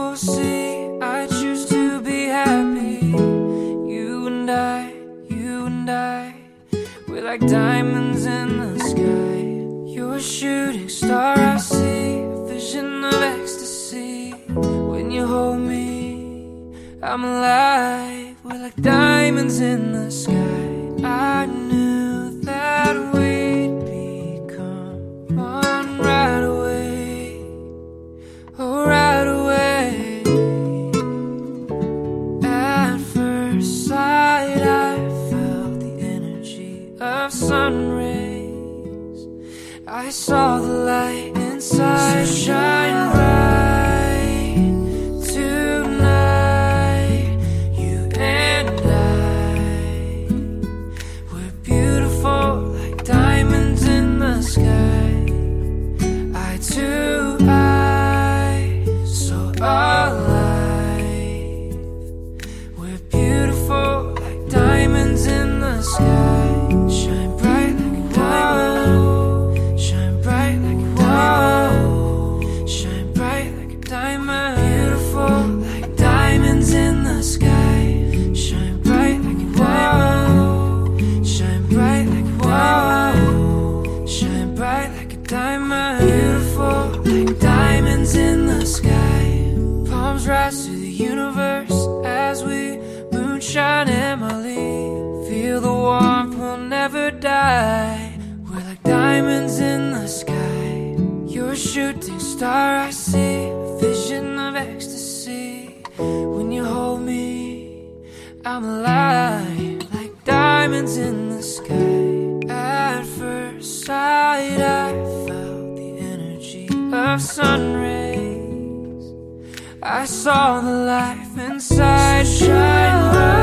beautiful sea. I choose to be happy. You and I, we're like diamonds in the sky. You're a shooting star I see, a vision of ecstasy. When you hold me, I'm alive. We're like diamonds in the sky. I knew that we'd become one right away. Oh, right away. At first sight I felt the energy of sun rays. I saw the light inside, so shine bright tonight. You and I, we're beautiful like diamonds in the sky. Eye to eye, so alive. We're beautiful like diamonds in the sky. Shine bright like a diamond. Shine bright like a diamond. Shine bright like a diamond. Beautiful like diamonds in the sky. Shine bright like a diamond. Shine bright like a diamond. Shine bright like a diamond. Beautiful like diamonds in the sky. Palms rise to the universe as we moonshine Emily. Feel the warmth, we'll never die. We're like diamonds in the sky. You're a shooting star I see, a vision of ecstasy. When you hold me, I'm alive. Like diamonds in the sky. At first sight I felt the energy of sun rays. I saw the life inside, shine bright.